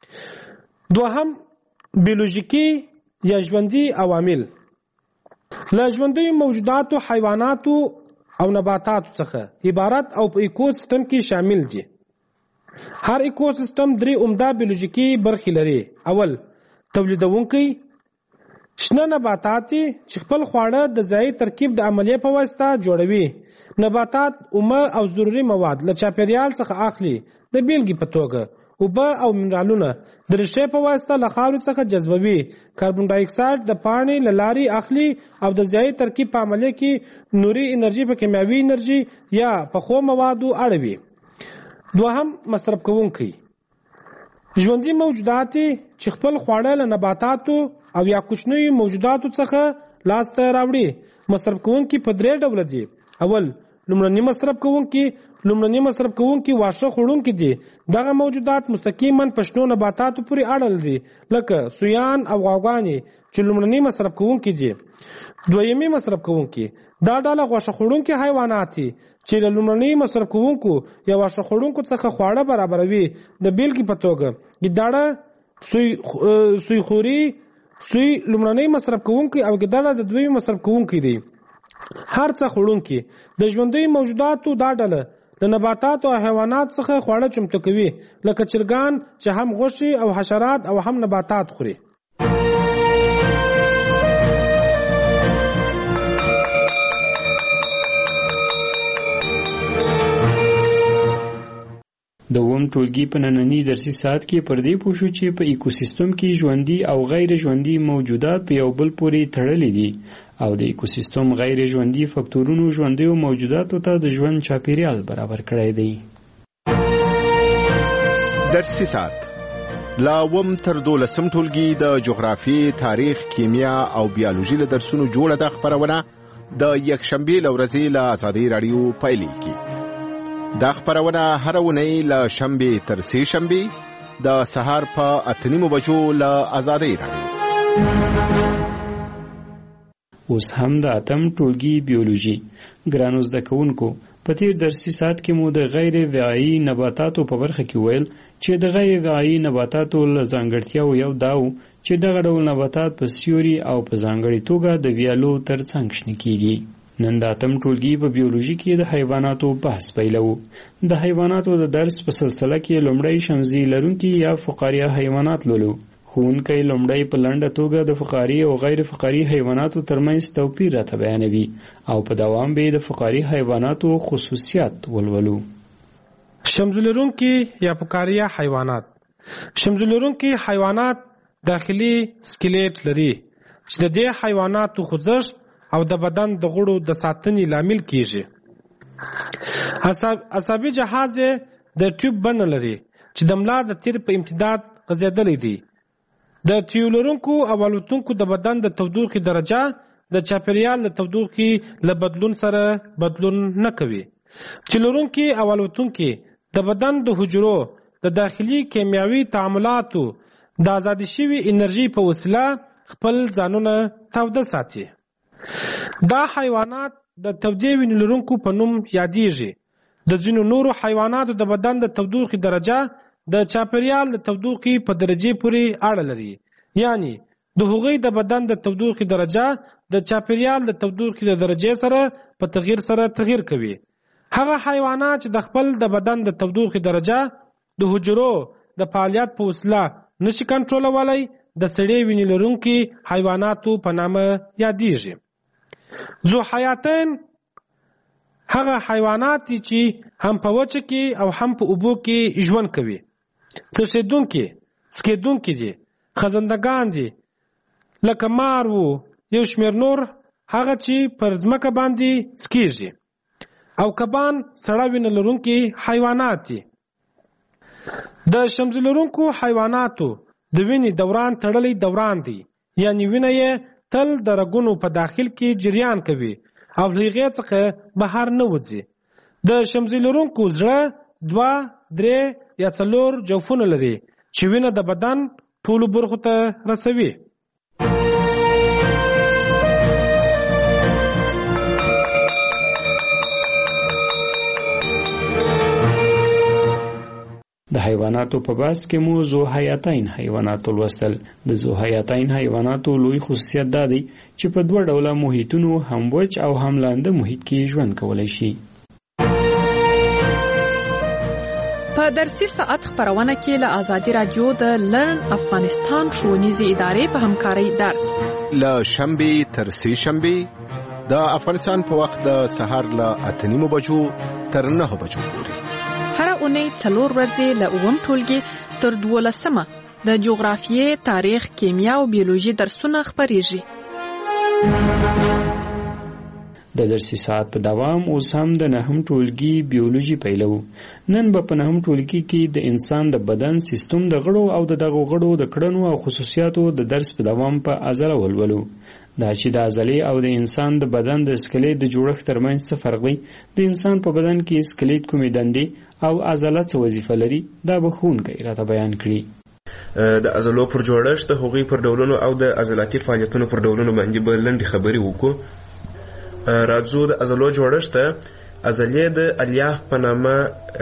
دوهم بیولوژیکي یا ژوندي عوامل له ژوندي موجوداتو حیواناتو او نباتاتو څخه عبارت او په ایکوسیستم کې شامل دي. هر ایکوسیستم درې عمده بیولوژیکي برخې لري. اول تولیدونکي شنه نباتات چې خپل خواړه د ځای ترکیب د عملیې په واسطه جوړوي. نباتات اومه او ضروري مواد له چاپیریال څخه اخلي. د بیلګې په توګه اوبه او منرالونه د ریښې په واسطه له خاورې څخه جذبوي. کاربن ډای اکساید د پاڼې له لارې اخلي او د ځای ترکیب په عملیه کې نوري انرژي په کیمیاوي انرژي یا پخو موادو اړوي. دوهم مصرف کوونکي ژوندي موجودات چې خپل خواړه له نباتاتو او یا کوچنیو موجوداتو څخه لاسته راوړي. مصرف کوونکي په درې ډوله دي. اول لومړني مصرف کوونکي لومړني مصرف کوونکي واښه خوړونکي دي. دغه موجودات مستقیما په شنو نباتاتو پورې اړه لري لکه سویان او غواګانې چې لومړني مصرف کوونکي دي. دویمي مصرف کوونکي دا ډله غوښه خوړونکي حیوانات دي چې له لومړني مصرف کوونکو یا واښه خوړونکو څخه خواړه برابروي. د بیلګې په توګه ګیدړه سوی سوی خوري سوی لومړني مصرف کوونکي او ګیدړه د دویمي مصرف کوونکي دي. هر څه خوړونکي د ژوندي موجوداتو دا ډله د نباتاتو او حیوانات څخه خواړه چمتو کوي لکه چرګان چې هم غوښې او حشرات او هم نباتات خوري. د اووم ټولګي په ننني درسي ساعت کې پر دې پوه شو چې په ایکوسیستم کې ژوندي او غیر ژوندي موجودات په یو بل پورې تړلي دي او د ایکوسیستم غیر ژوندي فکتورونو ژوندیو موجوداتو ته د ژوند چاپیریال برابر کړی دی. درسي ساعت لا اووم تر دولسم ټولګي د جغرافیې، تاریخ، کیمیا او بیولوژي له درسونو جوړه ده خپرونه د یکشنبې له ورځې له ازادي راډیو پیلېږي. دا خپرونه هره اونۍ له شنبې تر سې شنبې د سهار په اته نیمو بجو له ازادي راډیو. اوس هم د اتم ټولګي بیولوژي ګرانو زده کوونکو په تیر درسي ساعت کې مو د غیر وعایي نباتاتو په برخه کې ویل چې د غیر وعایي نباتاتو له ځانګړتیاو یو داو چې دغه ډول نباتات په سیوري او په ځانګړي توګه د ویالو ترڅنګ شنه کیږي. نن د اتم ټولګي په بیولوژي کې د حیواناتو بحث پیلوو. د حیواناتو د درس په سلسله کې لومړی شمزي لرونکي یا فقاریه حیوانات لولو. ښوونکی لومړی په لنډه توګه د فقاري او غیر فقاري حیواناتو ترمنځ توپیر راته بیانوي او په دوام به د فقاري حیواناتو خصوصیات ولولو. شمزي لرونکي یا فقاریه حیوانات شمزي لرونکي حیوانات داخلي سکلیټ لري چې د دې حیواناتو خوځښت او د بدن د غړو د ساتنې لامل کیږي. عصبي جهاز د ټیوب بڼه لري چې د ملا د تیر په امتداد غځېدلی دی. د تیو لرونکو او الوتونکو د بدن د تودوخې درجه د چاپیریال د تودوخې له بدلون سره بدلون نه کوي. چې لرونکي او الوتونکي د بدن د حجرو د داخلي کیمیاوي تعاملاتو د ازادي شوي انرژي په وسیله خپل ځانونه تاوده ساتي. دا حیوانات د تودې وینې لرونکو په نوم یادېږي. د ځینو نورو حیواناتو د بدن د تودوخې درجه د چاپیریال د تودوخې په درجې پورې اړه لري. یعنی د هغوی د بدن د تودوخې درجه د چاپیریال د تودوخې د درجې سره په تغییر سره تغییر کوي. هغه حیوانات چې د خپل د بدن د تودوخې درجه د حجرو د فعالیت په وسیله نشي کنټرولولی د سړې وینې لرونکي حیواناتو په نامه یادېږي. ذو حیاتین هغه حیوانات دي چې هم په وچه کې او هم په اوبو کې ژوند کوي. څرخېدونکي سکېدونکي دي، خزندګان دي لکه مار وو، یو شمېر نور هغه چې پر ځمکه باندې سکېږي او کبان سړه وینه لرونکي حیوانات دي. د شمزي لرونکو حیواناتو د وینې دوران تړلی دوران دی، یعنی وینه یې تل د رګونو په داخل کې جریان کوي او له هغې څخه بهر نه وځي. د شمزي لرونکو زړه دوه درې یا څلور جوفونه لري چې وینه د بدن ټولو برخو ته رسوي. د حیواناتو په بحث کې مو ذو حیاتین حیوانات ولوستل. د ذو حیاتین حیواناتو لوی خصوصیت دا دی چې په دوه ډوله محیطونو هم وچ او هم لاندې محیط کې ژوند کولی شي. په درسي ساعت خبرونه کې له آزادي رادیو د لرن افغانستان ښوونیزې ادارې په همکارۍ درس له شنبې تر سې شنبې د افغانستان په وخت د سهار له اته نیمو بجو تر نهه بجو پورې. هر اونۍ څلور ورځې له اووم ټولګي تر دولسمه د جغرافیې، تاریخ، کیمیا او بیولوژي درسونه خپریږي. د درسي ساعت په دوام اوس هم د نهم ټولګي بیولوژي پیلو. نن به په نهم ټولګي کې د انسان د بدن سیستم د غړو او د دغو غړو د کړنو او خصوصیاتو د درس په دوام په عضله ولولو. دا چې د عضلې او د انسان د بدن د سکلیت د جوړښت ترمنځ څه فرق دی، د انسان په بدن کې سکلیت کومې دندې او عضله څه وظیفه لري، دا به ښوونکی راته بیان کړي. د عضلو پر جوړښت، د هغوی پر ډولونو او د عضلاتي فعالیتونو پر ډولونو باندې به لنډې خبرې وکړو. راځو د عضلو جوړښت ته. عضلې د الیاف په نامه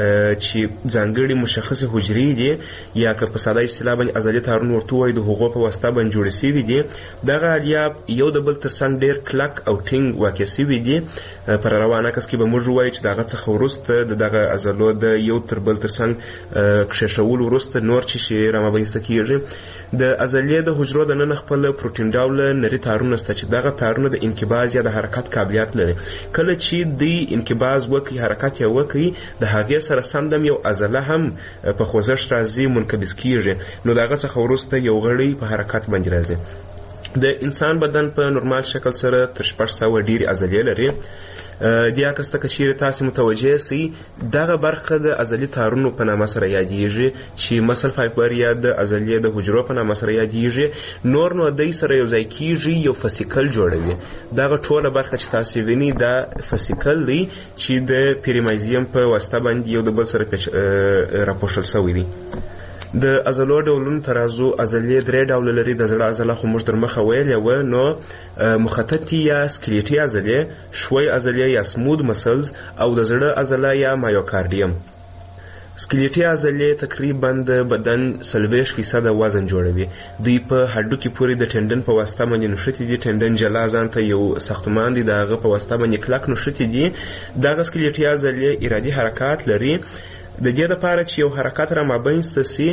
چې ځانګړي مشخصې حجرې دي یا که په ساده اصطلاح باندې عضلې تارونه ورته ووایي د هغو په واسطه باندې جوړې سوي دي. دغه الیاف یو د بل تر څنګ ډېر کلک او ټینګ واقع سوي دي. په روانه کس کې به موږ ووایو چې د هغه څخه وروسته د دغه عضلو د یو تر بل تر څنګ کښېښولو وروسته نور چې شی رامنځته کېږي. د عضلې د حجرو دننه خپل پروټین ډوله نري تارونه شته چې دغه تارونه د انقباض یا د حرکت قابلیت لري. کله چې دوی انقباض وکړي، حرکت یې وکړي، د هغې سره سمدم یو عضله هم په خوځښت راځي، منقبض کېږي، نو د هغه څخه وروسته یو غړی په حرکت باندې راځي. د انسان بدن په نورمال شکل سره تر شپږ سوه ډېرې عضلې لري. د عکس ته که چیرې تاسې متوجه سئ، دغه برخه د عضلي تارونو په نامه سره یادیږي چې مسل فایبر یا د عضلې د حجرو په نامه سره یادیږي. نور نو دوی سره یو ځای کیږي، یو فسیکل جوړوي. دغه ټوله برخه چې تاسې وینئ دا فسیکل دی چې د پیریمایزیم په واسطه باندې یو د بل سره راپوښل شوی دی. د عضلو ډولونو ته راځو. عضلې درې ډوله لري. د زړه عضله خو موږ تر مخه ویلې وه، نو مخططي یا سکلیټي عضلې، شوی عضلې یا سمود مسلز، او د زړه عضله یا مایوکاردیم. سکلیټي عضلې تقریبا د بدن څلوېښت فیصده وزن جوړوي. دوی په هډوکي پورې د ټنډن په واسطه باندې نښتي دي. ټنډن جلا ځان ته یو ساختمان دی، د هغه په واسطه باندې کلک نښتي دي. دغه سکلیټي عضلې ارادي حرکات لري. د دې لپاره چې یو حرکت را مابینځته سي،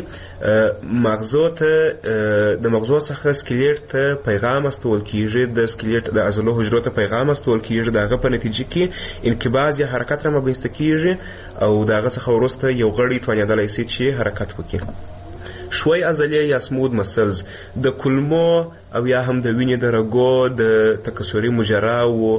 مغزو ته د مغزو څخه سکلیټ ته پیغام استول کیږي، د سکلیټ د عضلو حجرو ته پیغام استول کیږي. د هغه په نتیجه کې انقباض یا حرکت را مابینځته کیږي او د هغه څخه وروسته یو غړی توانېدلی سي چې حرکت وکړي. شوی عضلې یا سمود مسلز د کولمو او یا هم د وینې د رګو د تکثري مجرا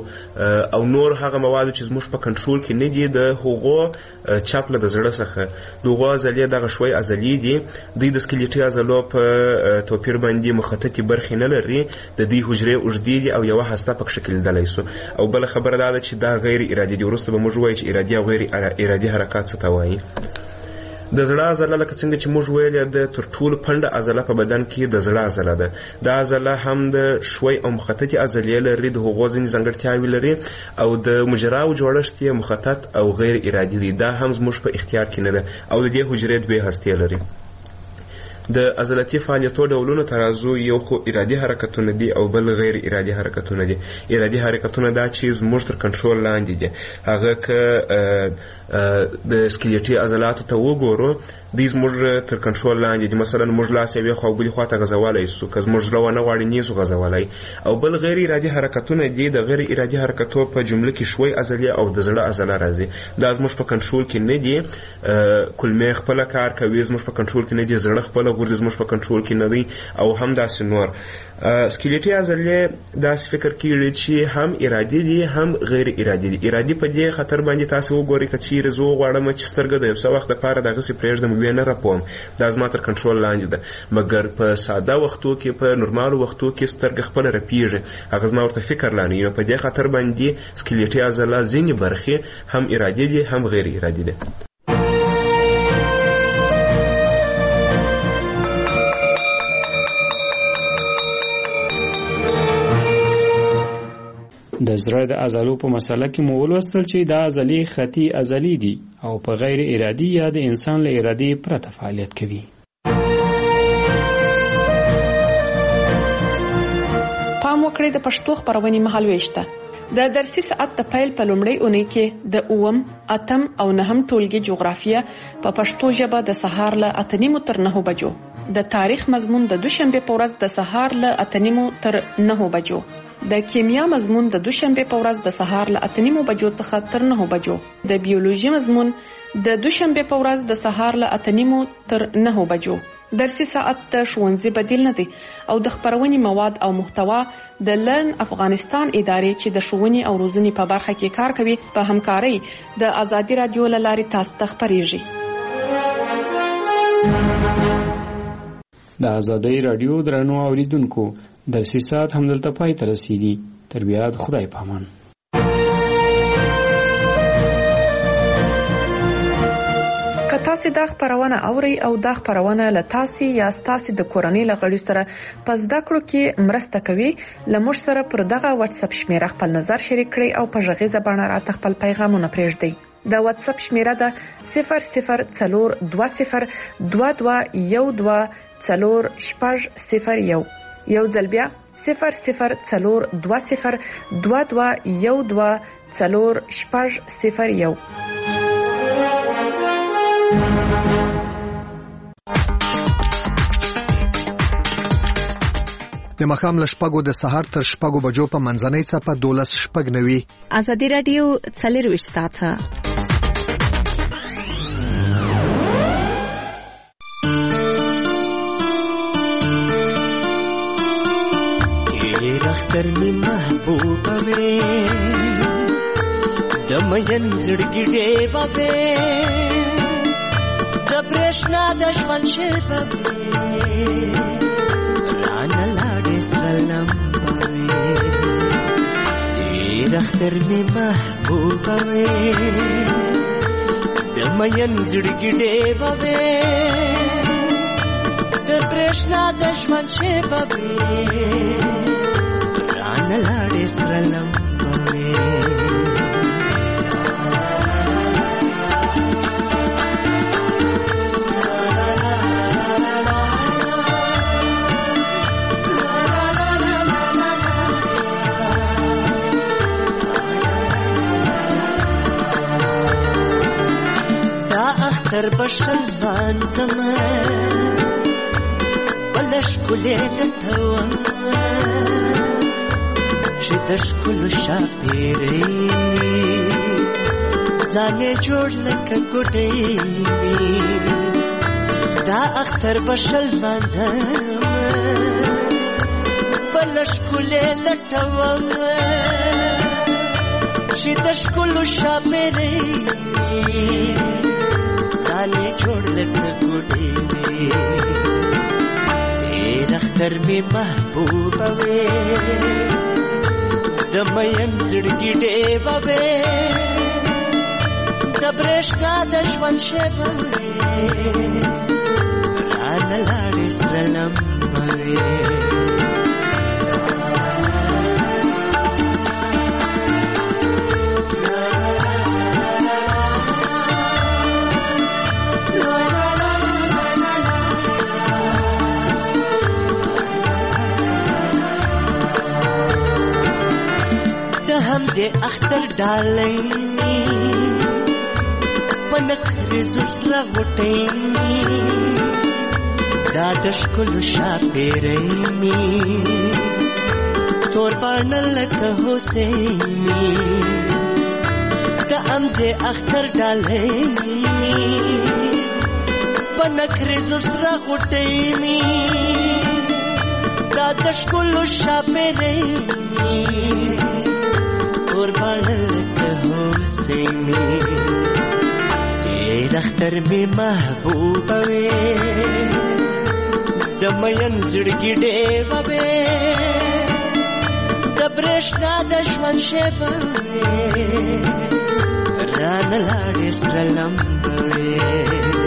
او نور هغه موادو چې زموږ په کنټرول کې نه دي، د هغو چاپله د زړه څخه د هغو عضلې دغه شوی عضلې دي. دوی د سکلیټي عضلو په توپیر باندې مخططي برخې نه لري. د دوی حجرې اوږدې دي او یوه هسته پکښې لیدلی سو. او بله خبره دا ده چې دا غیر ارادي دي. وروسته به موږ ووایو چې ارادي او غیر ارادي حرکات څه ته وایي. د زړه عضله لکه څنګه چې موږ ویلې د تر ټولو پنډه عضله په بدن کې د زړه عضله ده. دا عضله هم د شوی او مخططي عضلې لري، د هغو ځینې ځانګړتیاوې لري، او د مجراو جوړښت یې مخطط او غیر ارادي دی. دا هم زموږ په اختیار کې نه ده. او د دې حجرې دوې هستې لري. د عضلاتي فعالیتو ډولونو ته راځو. یو خو ارادي حرکتونه دي او بل غیر ارادي حرکتونه دي. ارادي حرکتونه دا چې زموږ تر کنټرول لاندې دي. هغه که د سکلیټي عضلاتو ته وګورو، دوی زموږ تر کنټرول لاندې دي. مثلا موږ لاس یوې خوا او بلې خوا ته غځولی سو، که زموږ زړه ونه غواړي نیسو غځولی. او بل غیر ارادي حرکتونه دي. د غیر ارادي حرکتو په جمله کې شوی عضلې او د زړه عضله راځي. دا زموږ په کنټرول کې نه دي. کولمې خپله کار کوي، زموږ په کنټرول کې نه دي. زړه خپله غورځي زموږ په کنټرول کې نه دی او هم داسې نور سکلیټي عضلې داسې فکر کیږي چې هم ارادي دي هم غیر ارادي دي. ارادي په دې خطر باندې تاسو وګورئ که چیرې زه وغواړم چې سترګه د یو څه وخت دپاره دغسې پرېږدم بیا نه رپوم دا زما تر کنټرول لاندې ده مګر په ساده وختو کې په نورمالو وختو کې سترګه خپله رپېږي هغه زما ورته فکر لاندې نو په دې خطر باندې سکلیټي عضله ځینې برخې هم ارادي دي هم غیر ارادي دي. د زړه د عضلو په مسله کې مو ولوستل چې دا عضلې خطي عضلې دي او په غیر ارادي یا د انسان له ارادې پرته فعالیت کوي. پام وکړئ د پښتو خبرونې مهالويشته د درسي ساعت د پیل په لومړۍ اونۍ کې د اووم اتم او نهم ټولګي جغرافیه په پښتو ژبه د سهار له اته نیمو تر نهو بجو، د تاریخ مضمون د دوشنبه په ورځ د سهار له اته نیمو تر نهو بجو، د کیمیا مضمون د دوشنبه په ورځ د سهار له اته نیمو بجو څخه تر نهو بجو، د بیولوژي مضمون د دوشنبه په ورځ د سهار له اته نیمو تر نهو بجو. درسي ساعت د ښوونځي بدیل نه دی او د خبرونې مواد او محتوا د لرن افغانستان ادارې چې د ښوونې او روزنې په برخه کې کار کوي په همکارۍ د ازادي رادیو له لارې تاسو ته خبرېږي. د ازادي رادیو درنو اوریدونکو درسي ساعت همدلته پای ته رسیدي. تر بیا د خدای په امان. تاسو دا خبرونه اوري او دا خبرونه له تاسو یا تاسو د کورنۍ لغړی سره پس دا کړو کې مرسته کوي لمر سره پر دغه واتس اپ شمیره خپل نظر شریک کړئ او په ژغه باندې راته خپل پیغامونه پرېږدئ. دا واتس اپ شمیره ده صفر صفر څلور دوه صفر دوه دوه یو دوه څلور شپږ صفر یو یو ځل بیا صفر صفر څلور دوه صفر دوه دوه یو دوه څلور شپږ صفر یو. د مخام لشپګو د سهار تر شپګو بجو په منځنۍ څپه دولس شپګ نوي. ازادي رادیو څلرويش ساعته اختر می محبوبه وې د مین زړګي ډېوه وې د برېښنا د ژوند شېبه وې رانه لاړې سره لمبه وې ډېر اختر می محبوبه وې د مین زړګي ډېوه وې د برېښنا د ژوند شېبه وې رانه لاړې سره لمبه وې دا اختر بشل باندمه بلش کلی لټوم چې د ښکلو شاپېرۍ ځانې جوړ لکه ګوډۍ وي دا اختر به شل لمانځم بله ښکلې لټوم چې د ښکلو شاپېرۍ ځانې جوړ لکه ګوډۍ وي ډېر اختر مې محبوبه وې د مین زړګي ډېوه وې د برېښنا د ژوند شېبه وې رانه لاړې سره لمبه وې هم دې اختر ډالۍ په نکریزو سره غوټۍ دا د ښکلو شاپېرۍ مې تور باڼه لکه هوسۍ مې د هم دې اختر ډالۍ پنکر زسرا غټی می دا د ښکلو شاپېرۍ می اور باڼه لکه هوسۍ می ډېر اختر می محبوبه وې د مین زړګي ډېوه وې د برېښنا د ژوند شېبه وې رانه لاړې سره لمبه وې